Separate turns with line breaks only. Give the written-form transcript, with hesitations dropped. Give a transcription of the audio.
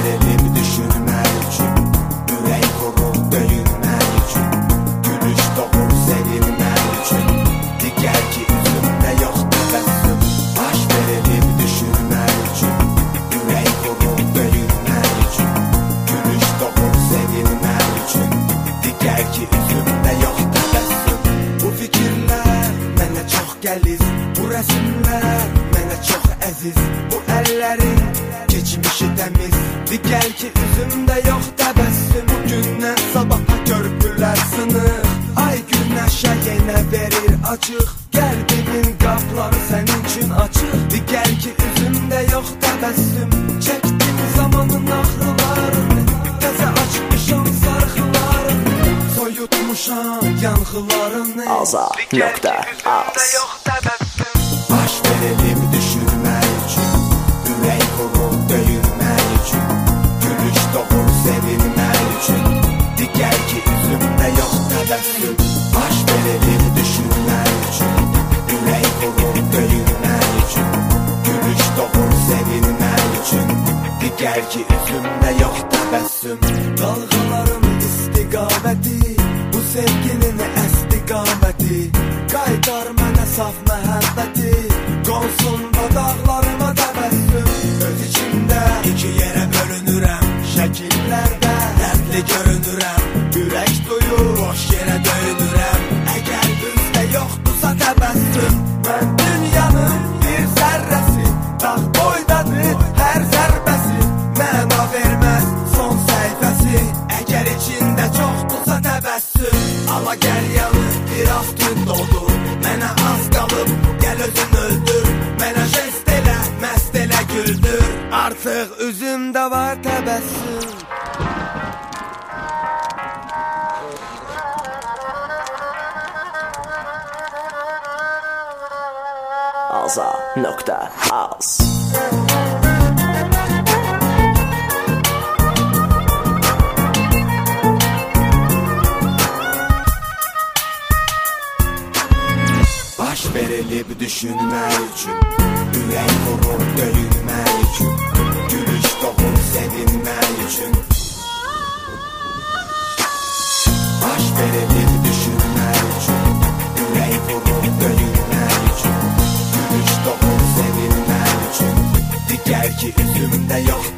verelim düşünmək üçün, ürək vurub döyünmək üçün, gülüş doğur sevinmək üçün, digər ki üzümdə yox təbəssüm. Baş verelim düşünmək üçün, ürək vurub döyünmək üçün, gülüş doğur sevinmək üçün, digər ki üzümdə yox təbəssüm. Bu fikirlər mənə çox gəlir, bu rəsmlər mənə çox əziz, bu əllərin geçmişi təmiz, digər ki üzümdə yox təbəssüm. Bugündən sabaha körpülər sınır, ay günəşə yenə verir acıq, qəlbimin qapları sənin üçün açıq, digər ki üzümdə yox təbəssüm. Çəkdim zamanın axılarını, təzə açmışam sarxılarını, soyutmuşam yanxılarını, digər ki üzümdə yox təbəssüm. Baş verelim düşünmək üçün, ürək vurub döyünmək üçün, gülüş doğur sevinmək üçün, digər ki üzümdə yox təbəssüm. Baş verelim düşünmək üçün, ürək vurub döyünmək üçün, gülüş doğur sevinmək üçün, digər ki üzümdə yox təbəssüm. Dalğaların istiqaməti, bu sevginin əstiqaməti, qaytar mənə saf məhəbbəti, qonsun da dağlarıma təbəssüm. Öz içimdə iki yerə bölünürəm, şəkillərdə dərdli görünürəm, ürək duyur, boş yerə döyünürəm, əgər düzdə yoxdursa təbəssüm. Mən dünyanın bir zərrəsi, dağ boydadır hər zərbəsi, məna verməz son səhifəsi, əgər içində çoxdursa təbəssüm. Ala gəl yanı, biraz gün doğdu, mənə az qalıb, gəl özün öldür, mənə jest elə, məst elə güldür, artıq üzümdə var təbəssüm.
Aza.az.
Baş verilib düşünmək üçün, ürək vurub döyünmək üçün, gülüş doğur sevinmək üçün. Baş verilib düşünmək üçün, ürək vurub döyünmək üçün, gülüş doğur sevinmək üçün, digər ki üzümdə yox